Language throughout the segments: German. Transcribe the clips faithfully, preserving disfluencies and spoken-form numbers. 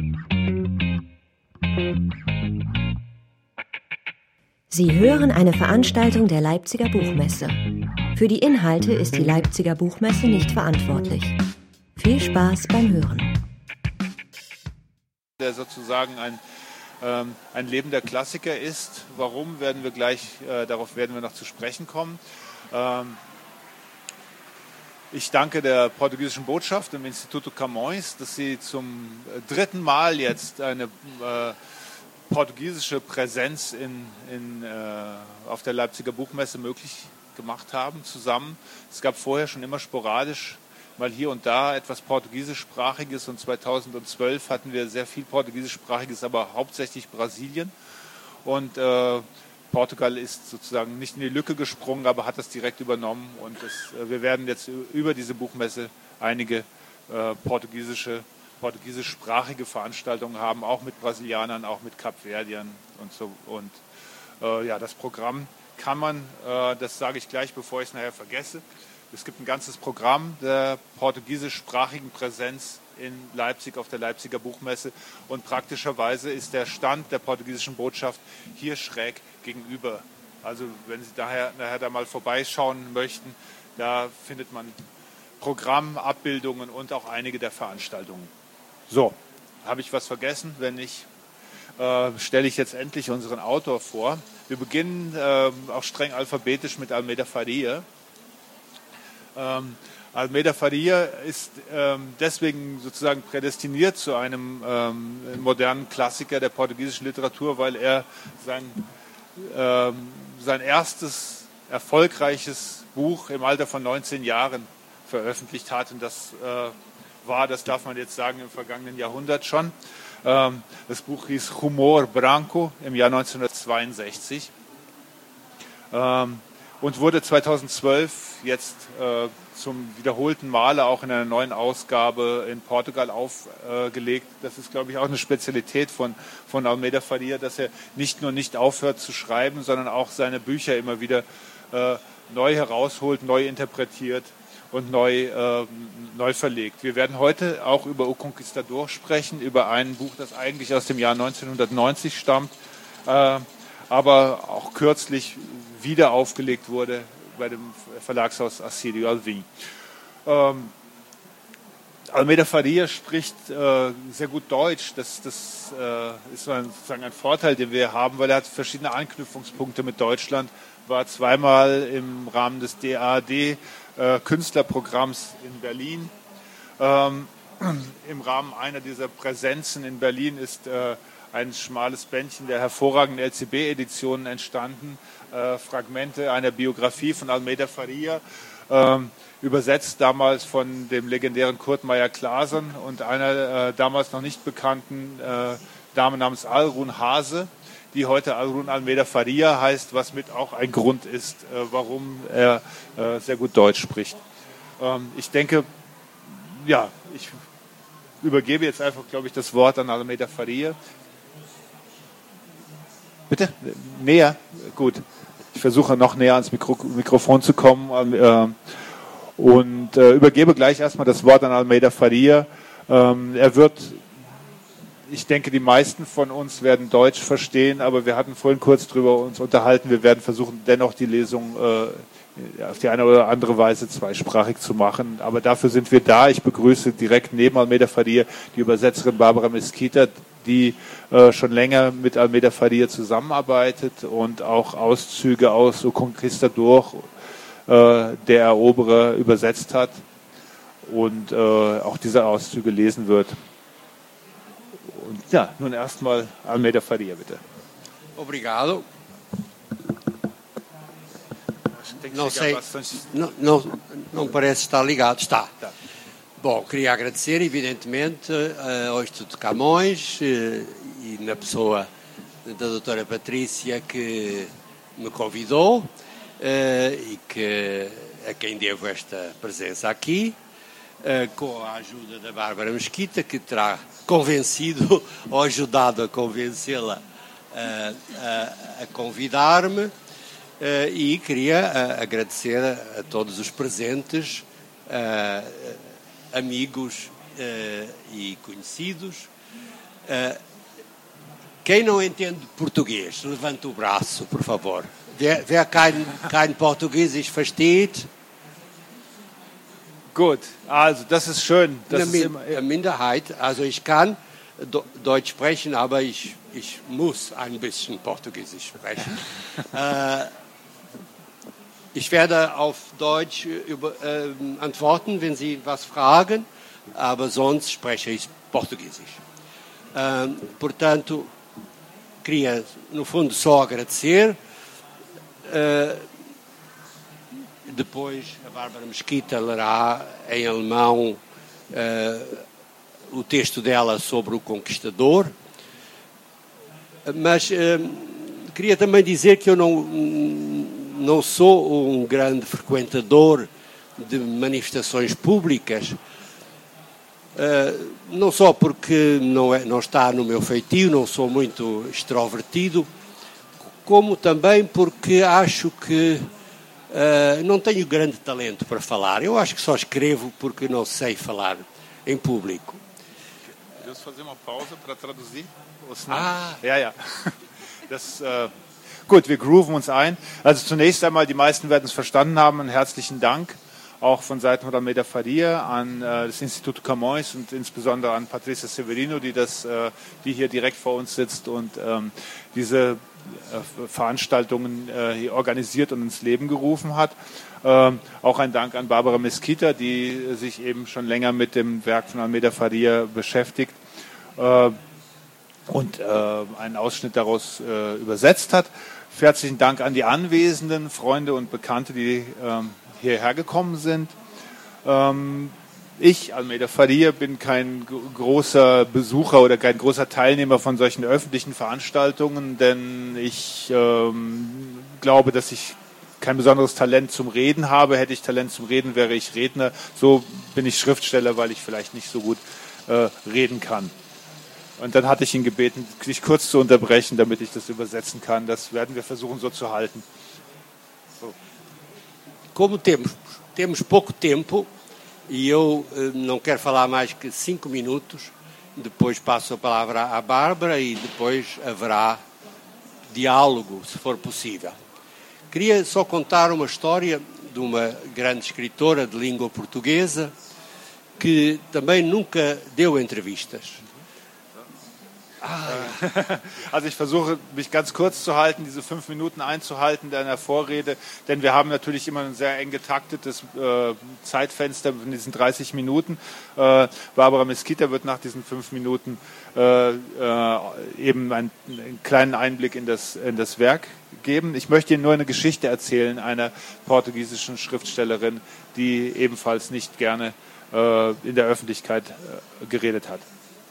Sie hören eine Veranstaltung der Leipziger Buchmesse. Für die Inhalte ist die Leipziger Buchmesse nicht verantwortlich. Viel Spaß beim Hören. Der sozusagen ein, ähm, ein lebender Klassiker ist. Warum, werden wir gleich, äh, darauf werden wir noch zu sprechen kommen. Ähm, ich danke der portugiesischen Botschaft im Instituto Camões, dass sie zum dritten Mal jetzt eine äh, portugiesische Präsenz in, in, äh, auf der Leipziger Buchmesse möglich gemacht haben, zusammen. Es gab vorher schon immer sporadisch mal hier und da etwas Portugiesischsprachiges und zweitausendzwölf hatten wir sehr viel Portugiesischsprachiges, aber hauptsächlich Brasilien. Und äh, Portugal ist sozusagen nicht in die Lücke gesprungen, aber hat das direkt übernommen. Und es, äh, wir werden jetzt über diese Buchmesse einige äh, portugiesische portugiesischsprachige Veranstaltungen haben, auch mit Brasilianern, auch mit Kapverdiern und so. Und äh, ja, das Programm kann man, äh, das sage ich gleich, bevor ich es nachher vergesse. Es gibt ein ganzes Programm der portugiesischsprachigen Präsenz in Leipzig auf der Leipziger Buchmesse und praktischerweise ist der Stand der portugiesischen Botschaft hier schräg gegenüber. Also wenn Sie daher nachher da mal vorbeischauen möchten, da findet man Programm, Abbildungen und auch einige der Veranstaltungen. So, habe ich was vergessen? Wenn nicht, äh, stelle ich jetzt endlich unseren Autor vor. Wir beginnen äh, auch streng alphabetisch mit Almeida Faria. Ähm, Almeida Faria ist ähm, deswegen sozusagen prädestiniert zu einem ähm, modernen Klassiker der portugiesischen Literatur, weil er sein, ähm, sein erstes erfolgreiches Buch im Alter von neunzehn Jahren veröffentlicht hat. Und das äh, war, das darf man jetzt sagen, im vergangenen Jahrhundert schon. Ähm, das Buch hieß Humor Branco im Jahr neunzehnhundertzweiundsechzig ähm, und wurde zweitausendzwölf jetzt äh, zum wiederholten Male auch in einer neuen Ausgabe in Portugal aufgelegt. Äh, das ist, glaube ich, auch eine Spezialität von, von Almeida Faria, dass er nicht nur nicht aufhört zu schreiben, sondern auch seine Bücher immer wieder äh, neu herausholt, neu interpretiert und neu, äh, neu verlegt. Wir werden heute auch über O Conquistador sprechen, über ein Buch, das eigentlich aus dem Jahr neunzehnhundertneunzig stammt, äh, aber auch kürzlich wieder aufgelegt wurde bei dem Verlagshaus Assírio Alvim. Ähm, Almeida Faria spricht äh, sehr gut Deutsch. Das, das äh, ist ein, sozusagen ein Vorteil, den wir haben, weil er hat verschiedene Anknüpfungspunkte mit Deutschland, war zweimal im Rahmen des D A A D Äh, Künstlerprogramms in Berlin. Ähm, Im Rahmen einer dieser Präsenzen in Berlin ist äh, ein schmales Bändchen der hervorragenden L C B-Editionen entstanden, äh, Fragmente einer Biografie von Almeida Faria, äh, übersetzt damals von dem legendären Kurt Meyer-Clason und einer äh, damals noch nicht bekannten äh, Dame namens Alrun Hase, die heute Alrun Almeida Faria heißt, was mit auch ein Grund ist, äh, warum er äh, sehr gut Deutsch spricht. Ähm, ich denke, ja, ich übergebe jetzt einfach, glaube ich, das Wort an Almeida Faria. Bitte? Näher? Gut. Ich versuche noch näher ans Mikro- Mikrofon zu kommen äh, und äh, übergebe gleich erstmal das Wort an Almeida Faria. Ähm, er wird Ich denke, die meisten von uns werden Deutsch verstehen, aber wir hatten vorhin kurz drüber uns unterhalten. Wir werden versuchen, dennoch die Lesung äh, auf die eine oder andere Weise zweisprachig zu machen. Aber dafür sind wir da. Ich begrüße direkt neben Almeida Faria die Übersetzerin Barbara Mesquita, die äh, schon länger mit Almeida Faria zusammenarbeitet und auch Auszüge aus O Conquistador, äh, der Eroberer, übersetzt hat und äh, auch diese Auszüge lesen wird. Und ja, nun erstmal Almeida Faria, bitte. Obrigado. Não sei, não, não, não parece estar ligado. Está. Tá. Bom, queria agradecer, evidentemente, ao Instituto Camões e na pessoa da doutora Patrícia que me convidou e que, a quem devo esta presença aqui, com a ajuda da Bárbara Mesquita, que terá convencido ou ajudado a convencê-la a, a, a convidar-me. Uh, e queria uh, agradecer a, a todos os presentes, uh, amigos uh, e conhecidos, Uh, quem não entende português, levanta o braço, por favor. Wer, wer kein, kein Portugiesisch versteht? Gut, also das ist schön. Das Eine, ist Min immer, eine Minderheit. Also ich kann Do Deutsch sprechen, aber ich, ich muss ein bisschen Portugiesisch sprechen. äh, ich werde auf Deutsch über, äh, antworten, wenn Sie was fragen, aber sonst spreche ich Portugiesisch. Äh, portanto, queria, no fundo, só agradecer. Uh, depois a Bárbara Mesquita lerá em alemão uh, o texto dela sobre o Conquistador, mas uh, queria também dizer que eu não, não sou um grande frequentador de manifestações públicas, uh, não só porque não, é, não está no meu feitio, não sou muito extrovertido, como também porque acho que uh, não tenho grande talento para falar. Eu acho que só escrevo porque não sei falar em público. Willst du fazer uma pausa para traduzir? Ah. Ja, ja. Das, äh, gut, wir grooven uns ein. Also zunächst einmal, die meisten werden es verstanden haben, einen herzlichen Dank auch von Seiten von Almeida Faria an äh, das Instituto Camões und insbesondere an Patricia Severino, die, das, äh, die hier direkt vor uns sitzt und ähm, diese Veranstaltungen äh, hier organisiert und ins Leben gerufen hat. Ähm, auch ein Dank an Bárbara Mesquita, die sich eben schon länger mit dem Werk von Almeida Faria beschäftigt äh, und äh, einen Ausschnitt daraus äh, übersetzt hat. Herzlichen Dank an die anwesenden Freunde und Bekannte, die äh, hierher gekommen sind. Ähm, Ich, Almeida Faria, bin kein großer Besucher oder kein großer Teilnehmer von solchen öffentlichen Veranstaltungen, denn ich ähm, glaube, dass ich kein besonderes Talent zum Reden habe. Hätte ich Talent zum Reden, wäre ich Redner. So bin ich Schriftsteller, weil ich vielleicht nicht so gut äh, reden kann. Und dann hatte ich ihn gebeten, sich kurz zu unterbrechen, damit ich das übersetzen kann. Das werden wir versuchen so zu halten. So. Como temos, temos pouco tempo, e eu eh, não quero falar mais que cinco minutos, depois passo a palavra à Bárbara e depois haverá diálogo, se for possível. Queria só contar uma história de uma grande escritora de língua portuguesa que também nunca deu entrevistas. Ah. Also ich versuche, mich ganz kurz zu halten, diese fünf Minuten einzuhalten deiner Vorrede, denn wir haben natürlich immer ein sehr eng getaktetes äh, Zeitfenster von diesen dreißig Minuten. Äh, Bárbara Mesquita wird nach diesen fünf Minuten äh, äh, eben einen, einen kleinen Einblick in das, in das Werk geben. Ich möchte Ihnen nur eine Geschichte erzählen einer portugiesischen Schriftstellerin, die ebenfalls nicht gerne äh, in der Öffentlichkeit äh, geredet hat.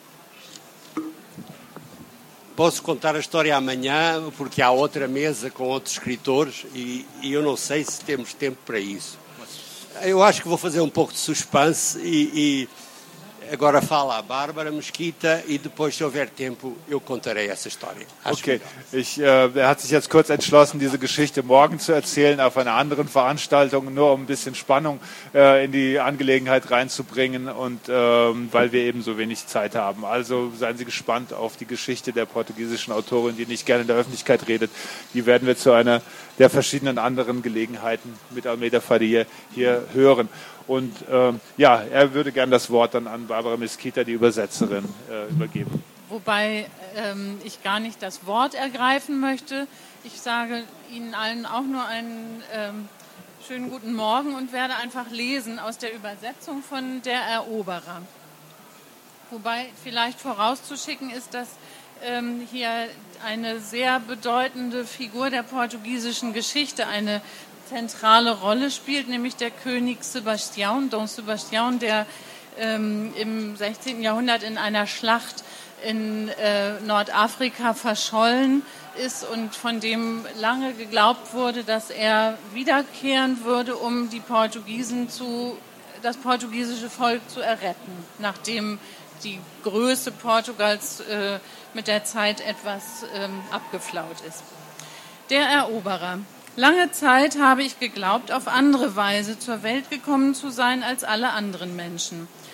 Posso contar a história amanhã, porque há outra mesa com outros escritores e, e eu não sei se temos tempo para isso. Eu acho que vou fazer um pouco de suspense e, e agora fala a Bárbara Mesquita e depois, se houver tempo, eu contarei essa história. Acho okay, ich, äh, er hat sich jetzt kurz entschlossen, diese Geschichte morgen zu erzählen auf einer anderen Veranstaltung, nur um ein bisschen Spannung äh, in die Angelegenheit reinzubringen und äh, weil wir eben so wenig Zeit haben. Also seien Sie gespannt auf die Geschichte der portugiesischen Autorin, die nicht gerne in der Öffentlichkeit redet. Die werden wir zu einer der verschiedenen anderen Gelegenheiten mit Almeida Faria hier hören. Und äh, ja, er würde gern das Wort dann an Bárbara Mesquita, die Übersetzerin, äh, übergeben. Wobei ähm, ich gar nicht das Wort ergreifen möchte. Ich sage Ihnen allen auch nur einen ähm, schönen guten Morgen und werde einfach lesen aus der Übersetzung von Der Eroberer. Wobei vielleicht vorauszuschicken ist, dass ähm, hier eine sehr bedeutende Figur der portugiesischen Geschichte eine zentrale Rolle spielt, nämlich der König Sebastião, Dom Sebastião, der ähm, im sechzehnten Jahrhundert in einer Schlacht in äh, Nordafrika verschollen ist und von dem lange geglaubt wurde, dass er wiederkehren würde, um die Portugiesen zu, das portugiesische Volk zu erretten, nachdem die Größe Portugals äh, mit der Zeit etwas ähm, abgeflaut ist. Der Eroberer. Lange Zeit habe ich geglaubt, auf andere Weise zur Welt gekommen zu sein als alle anderen Menschen.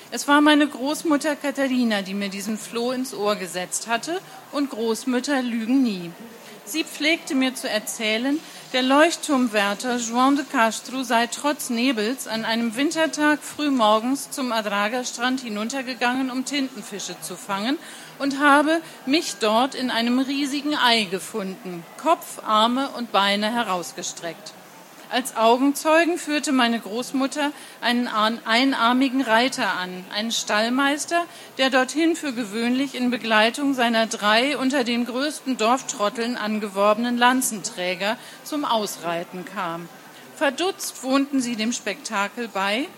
Es war meine Großmutter Katharina, die mir diesen Floh ins Ohr gesetzt hatte, und Großmütter lügen nie. Sie pflegte mir zu erzählen, der Leuchtturmwärter João de Castro sei trotz Nebels an einem Wintertag frühmorgens zum Adraga-Strand hinuntergegangen, um Tintenfische zu fangen, und habe mich dort in einem riesigen Ei gefunden, Kopf, Arme und Beine herausgestreckt. Als Augenzeugen führte meine Großmutter einen einarmigen Reiter an, einen Stallmeister, der dorthin für gewöhnlich in Begleitung seiner drei unter den größten Dorftrotteln angeworbenen Lanzenträger zum Ausreiten kam. Verdutzt wohnten sie dem Spektakel bei,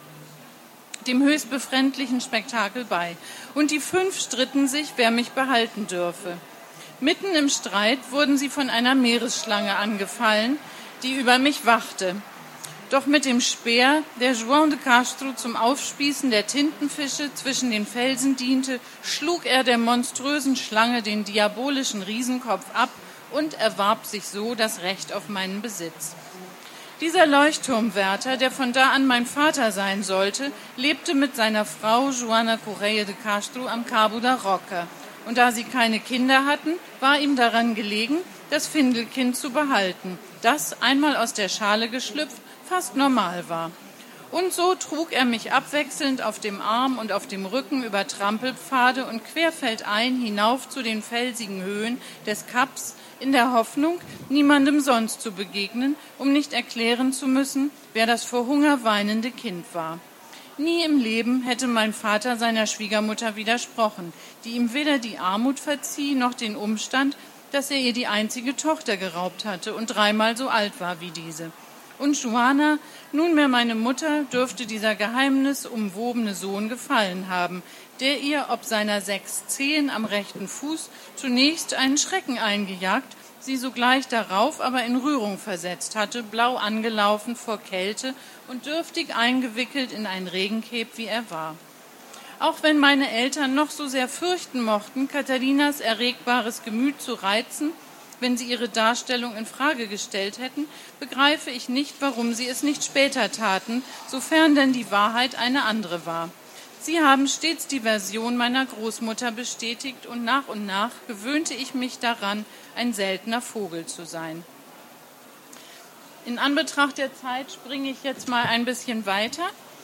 dem höchst befremdlichen Spektakel bei, und die fünf stritten sich, wer mich behalten dürfe. Mitten im Streit wurden sie von einer Meeresschlange angefallen, die über mich wachte. Doch mit dem Speer, der João de Castro zum Aufspießen der Tintenfische zwischen den Felsen diente, schlug er der monströsen Schlange den diabolischen Riesenkopf ab und erwarb sich so das Recht auf meinen Besitz. Dieser Leuchtturmwärter, der von da an mein Vater sein sollte, lebte mit seiner Frau Joana Correia de Castro am Cabo da Roca. Und da sie keine Kinder hatten, war ihm daran gelegen, das Findelkind zu behalten, das, einmal aus der Schale geschlüpft, fast normal war. Und so trug er mich abwechselnd auf dem Arm und auf dem Rücken über Trampelpfade und querfeldein hinauf zu den felsigen Höhen des Kaps, in der Hoffnung, niemandem sonst zu begegnen, um nicht erklären zu müssen, wer das vor Hunger weinende Kind war. Nie im Leben hätte mein Vater seiner Schwiegermutter widersprochen, die ihm weder die Armut verzieh noch den Umstand, dass er ihr die einzige Tochter geraubt hatte und dreimal so alt war wie diese. Und Joana, nunmehr meine Mutter, dürfte dieser geheimnisumwobene Sohn gefallen haben, der ihr ob seiner sechs Zehen am rechten Fuß zunächst einen Schrecken eingejagt, sie sogleich darauf aber in Rührung versetzt hatte, blau angelaufen vor Kälte und dürftig eingewickelt in ein Regenkeb, wie er war. Auch wenn meine Eltern noch so sehr fürchten mochten, Katharinas erregbares Gemüt zu reizen, wenn sie ihre Darstellung in Frage gestellt hätten, begreife ich nicht, warum sie es nicht später taten, sofern denn die Wahrheit eine andere war. Sie haben stets die Version meiner Großmutter bestätigt und nach und nach gewöhnte ich mich daran, ein seltener Vogel zu sein. In Anbetracht der Zeit springe ich jetzt mal ein bisschen weiter.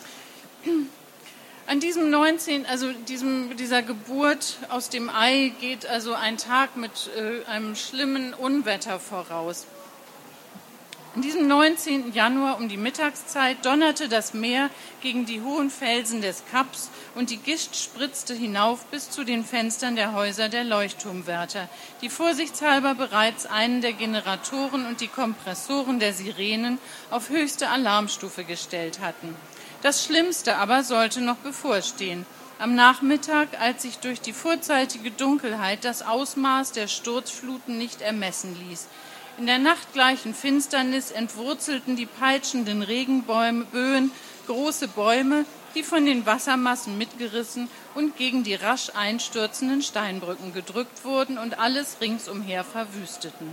An diesem neunzehnten also diesem, dieser Geburt aus dem Ei geht also ein Tag mit äh, einem schlimmen Unwetter voraus. An diesem neunzehnten Januar um die Mittagszeit donnerte das Meer gegen die hohen Felsen des Kaps und die Gischt spritzte hinauf bis zu den Fenstern der Häuser der Leuchtturmwärter, die vorsichtshalber bereits einen der Generatoren und die Kompressoren der Sirenen auf höchste Alarmstufe gestellt hatten. Das Schlimmste aber sollte noch bevorstehen. Am Nachmittag, als sich durch die vorzeitige Dunkelheit das Ausmaß der Sturzfluten nicht ermessen ließ. In der nachtgleichen Finsternis entwurzelten die peitschenden Regenböen große Bäume, die von den Wassermassen mitgerissen und gegen die rasch einstürzenden Steinbrücken gedrückt wurden und alles ringsumher verwüsteten.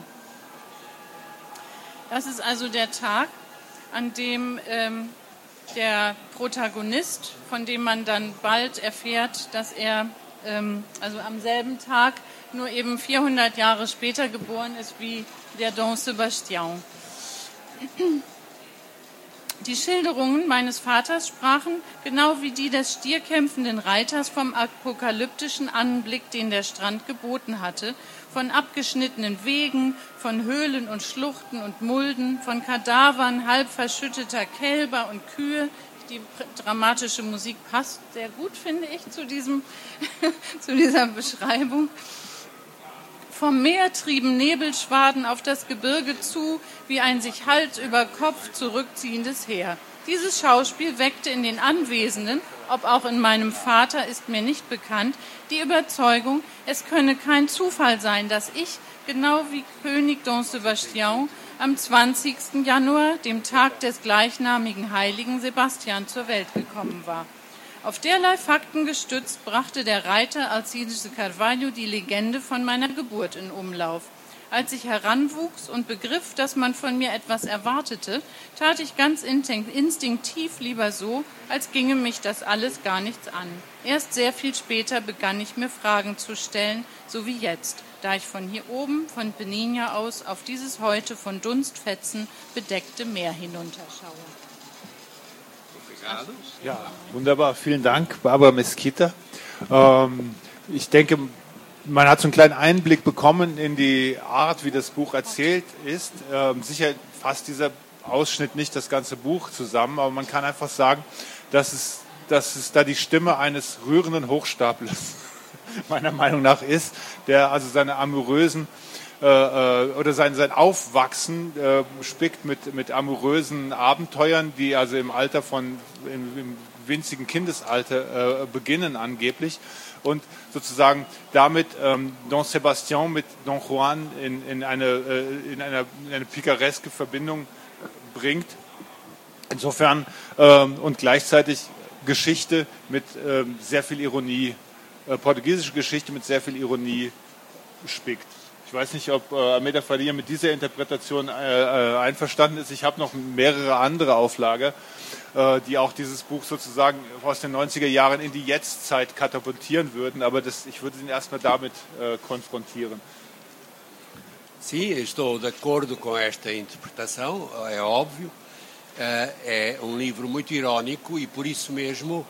Das ist also der Tag, an dem ähm, der Protagonist, von dem man dann bald erfährt, dass er ähm, also am selben Tag, nur eben vierhundert Jahre später geboren ist wie der Dom Sebastian. Die Schilderungen meines Vaters sprachen, genau wie die des stierkämpfenden Reiters, vom apokalyptischen Anblick, den der Strand geboten hatte, von abgeschnittenen Wegen, von Höhlen und Schluchten und Mulden, von Kadavern halb verschütteter Kälber und Kühe. Die dramatische Musik passt sehr gut, finde ich, zu, diesem, zu dieser Beschreibung. Vom Meer trieben Nebelschwaden auf das Gebirge zu, wie ein sich Hals über Kopf zurückziehendes Heer. Dieses Schauspiel weckte in den Anwesenden, ob auch in meinem Vater, ist mir nicht bekannt, die Überzeugung, es könne kein Zufall sein, dass ich, genau wie König Don Sebastian, am zwanzigsten Januar, dem Tag des gleichnamigen Heiligen Sebastian, zur Welt gekommen war. Auf derlei Fakten gestützt brachte der Reiter Alcides de Carvalho die Legende von meiner Geburt in Umlauf. Als ich heranwuchs und begriff, dass man von mir etwas erwartete, tat ich ganz instinktiv lieber so, als ginge mich das alles gar nichts an. Erst sehr viel später begann ich mir Fragen zu stellen, so wie jetzt, da ich von hier oben, von Benignia aus, auf dieses heute von Dunstfetzen bedeckte Meer hinunterschaue. Ja, wunderbar. Vielen Dank, Barbara Mesquita. Ähm, ich denke, man hat so einen kleinen Einblick bekommen in die Art, wie das Buch erzählt ist. Ähm, sicher fasst dieser Ausschnitt nicht das ganze Buch zusammen, aber man kann einfach sagen, dass es, dass es da die Stimme eines rührenden Hochstaplers meiner Meinung nach ist, der also seine amorösen äh, oder sein, sein Aufwachsen äh, spickt mit, mit amorösen Abenteuern, die also im Alter von, im, im winzigen Kindesalter äh, beginnen angeblich und sozusagen damit ähm, Don Sebastián mit Don Juan in, in, eine, äh, in, eine, in eine picareske Verbindung bringt. Insofern ähm, und gleichzeitig Geschichte mit ähm, sehr viel Ironie, äh, portugiesische Geschichte mit sehr viel Ironie spickt. Ich weiß nicht, ob äh, Almeida Faria mit dieser Interpretation äh, äh, einverstanden ist. Ich habe noch mehrere andere Auflager, äh, die auch dieses Buch sozusagen aus den neunziger Jahren in die Jetztzeit katapultieren würden, aber das, ich würde ihn erstmal damit äh, konfrontieren. Sim, estou de acordo com esta interpretação, é óbvio. É um livro muito irónico e, por isso mesmo,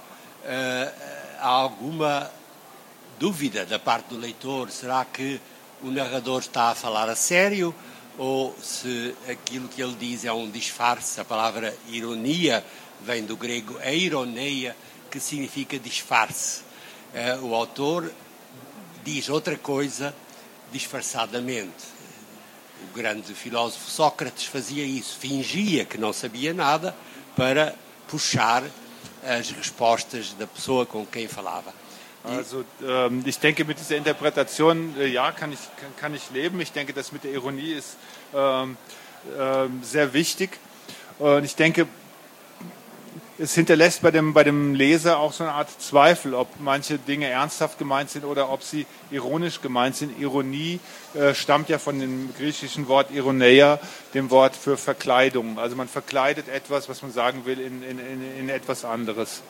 há alguma dúvida da parte do leitor. Será que o narrador está a falar a sério ou se aquilo que ele diz é um disfarce? A palavra ironia vem do grego eironeia, que significa disfarce. O autor diz outra coisa disfarçadamente. O grande filósofo Sócrates fazia isso, fingia que não sabia nada para puxar as respostas da pessoa com quem falava. Also ähm, ich denke, mit dieser Interpretation, äh, ja, kann ich, kann, kann ich leben. Ich denke, das mit der Ironie ist ähm, ähm, sehr wichtig. Und ich denke, es hinterlässt bei dem, bei dem Leser auch so eine Art Zweifel, ob manche Dinge ernsthaft gemeint sind oder ob sie ironisch gemeint sind. Ironie äh, stammt ja von dem griechischen Wort Ironeia, dem Wort für Verkleidung. Also man verkleidet etwas, was man sagen will, in, in, in etwas anderes.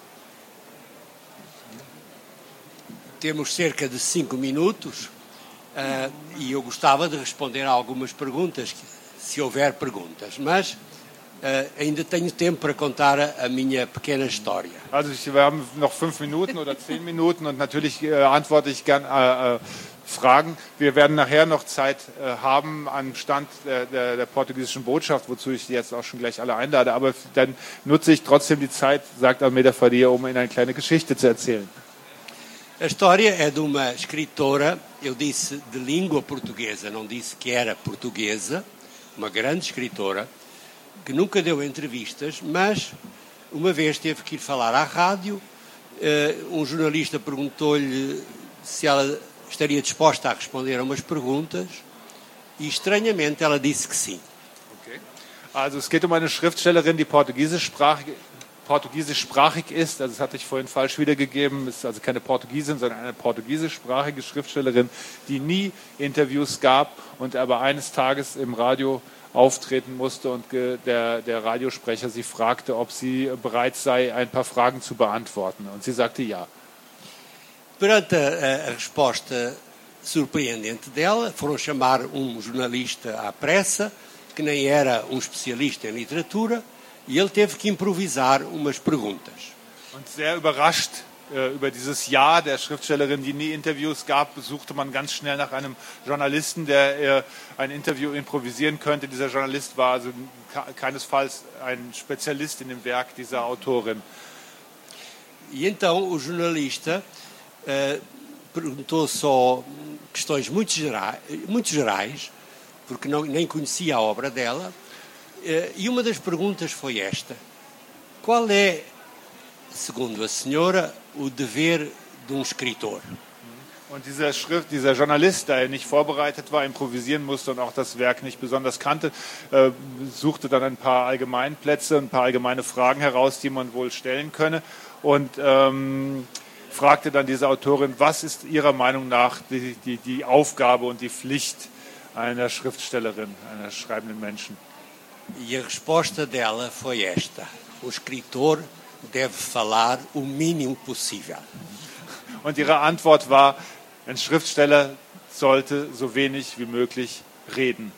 Temos cerca de cinco minutos uh, e eu gostava de responder a algumas perguntas, se houver perguntas, mas uh, ainda tenho tempo para contar a, a minha pequena história. Also ich, wir haben noch fünf Minuten oder zehn Minuten und natürlich äh, antworte ich gern äh, äh, Fragen. Wir werden nachher noch Zeit äh, haben am Stand der, der, der portugiesischen Botschaft, wozu ich Sie jetzt auch schon gleich alle einlade, aber dann nutze ich trotzdem die Zeit, sagt Almeida Faria, um Ihnen eine kleine Geschichte zu erzählen. A história é de uma escritora, eu disse de língua portuguesa, não disse que era portuguesa, uma grande escritora, que nunca deu entrevistas, mas uma vez teve que ir falar à rádio, um jornalista perguntou-lhe se ela estaria disposta a responder a umas perguntas e, estranhamente, ela disse que sim. Okay. Also es geht um eine Schriftstellerin, die portugiesischsprachig portugiesischsprachig ist, also das hatte ich vorhin falsch wiedergegeben, ist also keine Portugiesin, sondern eine portugiesischsprachige Schriftstellerin, die nie Interviews gab und aber eines Tages im Radio auftreten musste und der, der Radiosprecher sie fragte, ob sie bereit sei, ein paar Fragen zu beantworten. Und sie sagte ja. Perante a, a resposta surpreendente dela, foram chamar um jornalista à pressa, que nem era um especialista em literatura, e ele teve que improvisar umas perguntas. Und sehr überrascht äh, über dieses Ja der Schriftstellerin, die nie Interviews gab, suchte man ganz schnell nach einem Journalisten, der äh, ein Interview improvisieren könnte. Dieser Journalist war also keinesfalls ein Spezialist in dem Werk dieser Autorin. E então o jornalista uh, perguntou só questões muito gerais, muito gerais porque não, nem conhecia a obra dela. E uma das perguntas foi esta: qual é, segundo a senhora, o dever de um escritor? Und dieser Schrift, dieser Journalist, der nicht vorbereitet war, improvisieren musste und auch das Werk nicht besonders kannte, äh, suchte dann ein paar Allgemeinplätze, ein paar allgemeine Fragen heraus, die man wohl stellen könne und ähm, fragte dann diese Autorin, was ist ihrer Meinung nach die, die, die Aufgabe und die Pflicht einer Schriftstellerin, einer schreibenden Menschen. E a resposta dela foi esta: o escritor deve falar o mínimo possível. Und ihre Antwort war, ein Schriftsteller sollte so wenig wie möglich reden.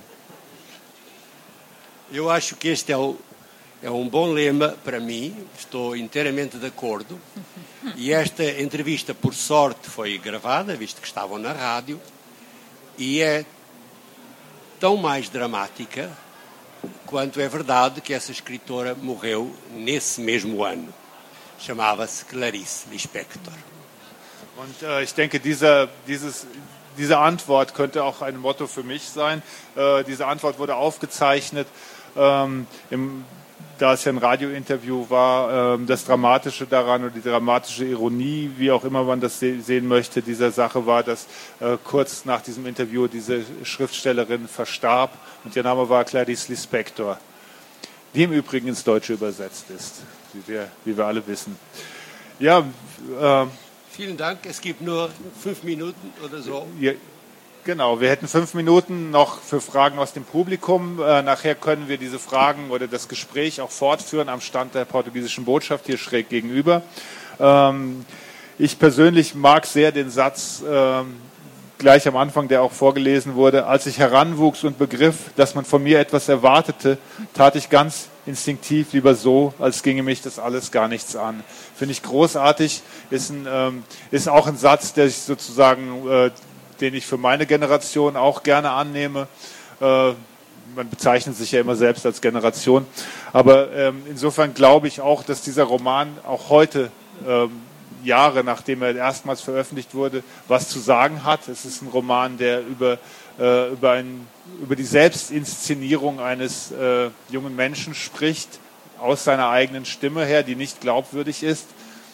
Eu acho que este é, o, é um bom lema para mim, estou inteiramente de acordo. E esta entrevista, por sorte, foi gravada, visto que estavam na rádio, e é tão mais dramática quanto é verdade que essa escritora morreu nesse mesmo ano. Chamava-se Clarice Lispector. Und äh, ich denke, dieser, dieses, diese Antwort könnte auch ein Motto für mich sein. Äh, diese Antwort wurde aufgezeichnet, ähm, im, da es ja ein Radiointerview war. Ähm, das Dramatische daran oder die dramatische Ironie, wie auch immer man das se- sehen möchte, dieser Sache war, dass äh, kurz nach diesem Interview diese Schriftstellerin verstarb und ihr Name war Clarice Lispector, die im Übrigen ins Deutsche übersetzt ist, wie wir, wie wir alle wissen. Ja, äh, Vielen Dank, es gibt nur fünf Minuten oder so. Ja, genau, wir hätten fünf Minuten noch für Fragen aus dem Publikum. Äh, nachher können wir diese Fragen oder das Gespräch auch fortführen am Stand der portugiesischen Botschaft hier schräg gegenüber. Ähm, ich persönlich mag sehr den Satz ähm, gleich am Anfang, der auch vorgelesen wurde. Als ich heranwuchs und begriff, dass man von mir etwas erwartete, tat ich ganz instinktiv lieber so, als ginge mich das alles gar nichts an. Finde ich großartig, ist, ein, ähm, ist auch ein Satz, der ich sozusagen, äh, den ich für meine Generation auch gerne annehme. Äh, man bezeichnet sich ja immer selbst als Generation, aber ähm, insofern glaube ich auch, dass dieser Roman auch heute, ähm, Jahre nachdem er erstmals veröffentlicht wurde, was zu sagen hat. Es ist ein Roman, der über äh, über, ein, über die Selbstinszenierung eines äh, jungen Menschen spricht, aus seiner eigenen Stimme her, die nicht glaubwürdig ist.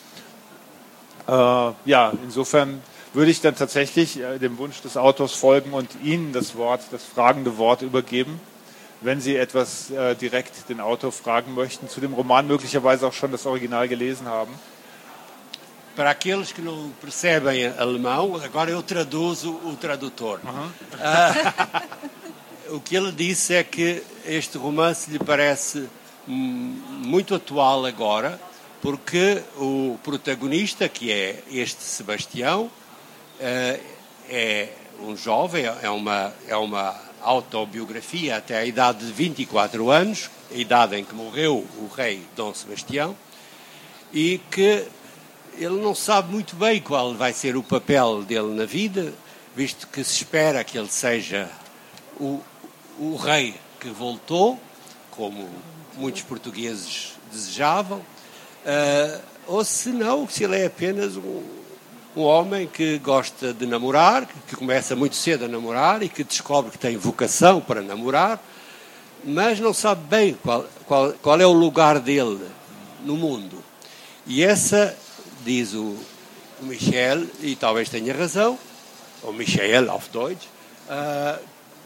Äh, ja, insofern würde ich dann tatsächlich äh, dem Wunsch des Autors folgen und Ihnen das Wort, das fragende Wort übergeben, wenn Sie etwas äh, direkt den Autor fragen möchten, zu dem Roman möglicherweise auch schon das Original gelesen haben. Para aqueles que não percebem alemão, agora eu traduzo o tradutor. Uhum. Ah, o que ele disse é que este romance lhe parece muito atual agora, porque o protagonista, que é este Sebastião, é um jovem, é uma, é uma autobiografia até a idade de vinte e quatro anos, a idade em que morreu o rei Dom Sebastião, e que ele não sabe muito bem qual vai ser o papel dele na vida, visto que se espera que ele seja o, o rei que voltou, como muitos portugueses desejavam, uh, ou se não, se ele é apenas um, um homem que gosta de namorar, que começa muito cedo a namorar e que descobre que tem vocação para namorar, mas não sabe bem qual, qual, qual é o lugar dele no mundo. E essa, diz o, o Michel, e talvez tenha razão, ou Michel auf Deutsch, uh,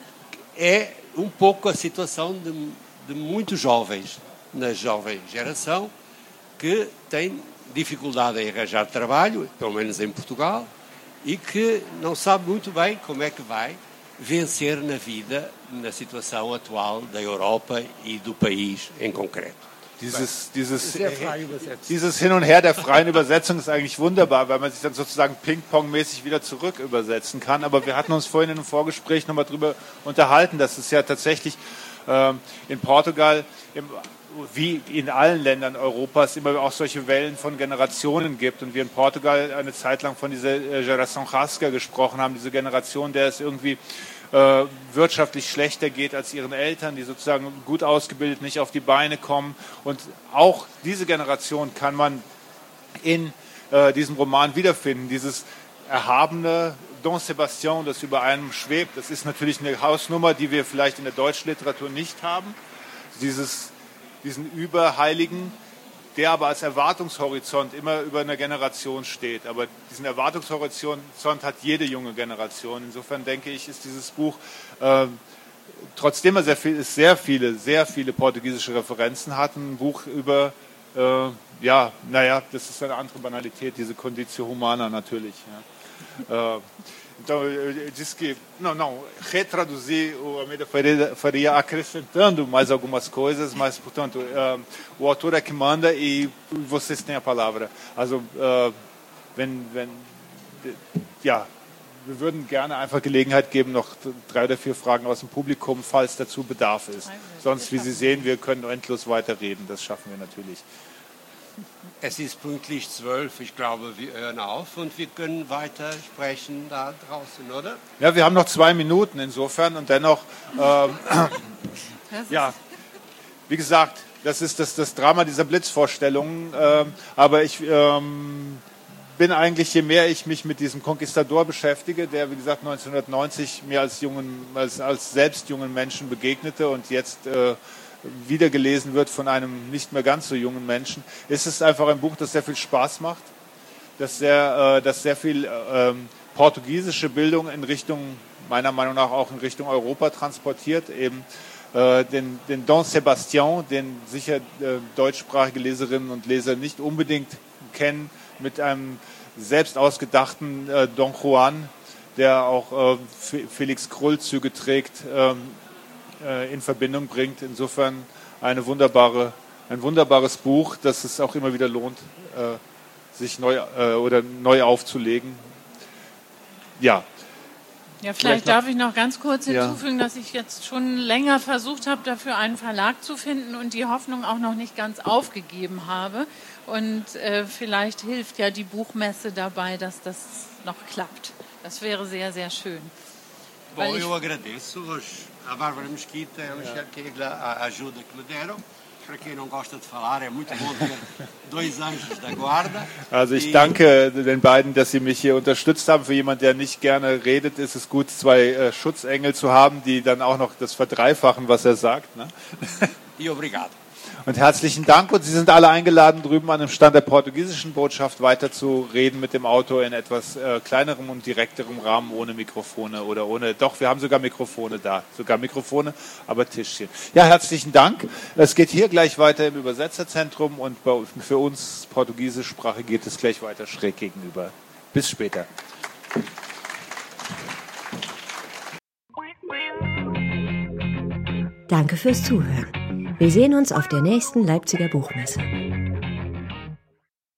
é um pouco a situação de, de muitos jovens, na jovem geração, que têm dificuldade em arranjar trabalho, pelo menos em Portugal, e que não sabe muito bem como é que vai vencer na vida, na situação atual da Europa e do país em concreto. Dieses, dieses, dieses Hin und Her der freien Übersetzung ist eigentlich wunderbar, weil man sich dann sozusagen Ping-Pong-mäßig wieder zurück übersetzen kann. Aber wir hatten uns vorhin in einem Vorgespräch nochmal darüber unterhalten, dass es ja tatsächlich ähm, in Portugal, im, wie in allen Ländern Europas, immer auch solche Wellen von Generationen gibt. Und wir in Portugal eine Zeit lang von dieser Geração Rasca gesprochen haben, diese Generation, der es irgendwie äh, wirtschaftlich schlechter geht als ihren Eltern, die sozusagen gut ausgebildet nicht auf die Beine kommen. Und auch diese Generation kann man in äh, diesem Roman wiederfinden. Dieses erhabene Don Sebastião, das über einem schwebt, das ist natürlich eine Hausnummer, die wir vielleicht in der deutschen Literatur nicht haben. Dieses, diesen Überheiligen, der aber als Erwartungshorizont immer über einer Generation steht. Aber diesen Erwartungshorizont hat jede junge Generation. Insofern denke ich, ist dieses Buch, äh, trotzdem er sehr, viel, sehr viele, sehr viele portugiesische Referenzen hat, ein Buch über, äh, ja, naja, das ist eine andere Banalität, diese Conditio Humana natürlich. Ja. Uh, então, eu disse que, não, não, retraduzir o Almeida Faria, Faria acrescentando mais algumas coisas, mas, portanto, uh, o autor é que manda e vocês têm a palavra. Also, uh, wenn, wenn, ja, wir würden gerne einfach Gelegenheit geben, noch drei oder vier Fragen aus dem Publikum, falls dazu Bedarf ist. Sonst, wie Sie sehen, wir können endlos weiterreden, das schaffen wir natürlich. Es ist pünktlich zwölf, ich glaube, wir hören auf und wir können weiter sprechen da draußen, oder? Ja, wir haben noch zwei Minuten insofern und dennoch, ähm, ja, wie gesagt, das ist das, das Drama dieser Blitzvorstellungen, ähm, aber ich ähm, bin eigentlich, je mehr ich mich mit diesem Conquistador beschäftige, der, wie gesagt, neunzehnhundertneunzig mir als, jungen, als, als selbst jungen Menschen begegnete und jetzt äh, wieder gelesen wird von einem nicht mehr ganz so jungen Menschen, ist es einfach ein Buch, das sehr viel Spaß macht, das sehr, äh, das sehr viel äh, portugiesische Bildung in Richtung, meiner Meinung nach auch in Richtung Europa transportiert, eben äh, den, den Don Sebastian, den sicher äh, deutschsprachige Leserinnen und Leser nicht unbedingt kennen, mit einem selbst ausgedachten äh, Don Juan, der auch äh, Felix Krull-Züge trägt, äh, in Verbindung bringt. Insofern eine wunderbare, ein wunderbares Buch, das es auch immer wieder lohnt, äh, sich neu äh, oder neu aufzulegen. Ja. Ja, vielleicht, vielleicht darf ich noch ganz kurz hinzufügen, ja. dass ich jetzt schon länger versucht habe, dafür einen Verlag zu finden und die Hoffnung auch noch nicht ganz aufgegeben habe. Und äh, vielleicht hilft ja die Buchmesse dabei, dass das noch klappt. Das wäre sehr, sehr schön. Bom, eu agradeço a Bárbara Mesquita e a Michelle Kegler a ajuda que me deram. Para quem não gosta de falar, é muito bom ver dois anjos da guarda. Also ich danke den beiden, dass sie mich hier unterstützt haben. Für jemanden, der nicht gerne redet, ist es gut, zwei äh, Schutzengel zu haben, die dann auch noch das verdreifachen, was er sagt. Ne? E obrigado. Und herzlichen Dank. Und Sie sind alle eingeladen, drüben an dem Stand der portugiesischen Botschaft weiter zu reden mit dem Autor in etwas äh, kleinerem und direkterem Rahmen, ohne Mikrofone oder ohne, doch, wir haben sogar Mikrofone da, sogar Mikrofone, aber Tischchen. Ja, herzlichen Dank. Es geht hier gleich weiter im Übersetzerzentrum und bei, für uns Portugiesischsprache geht es gleich weiter schräg gegenüber. Bis später. Danke fürs Zuhören. Wir sehen uns auf der nächsten Leipziger Buchmesse.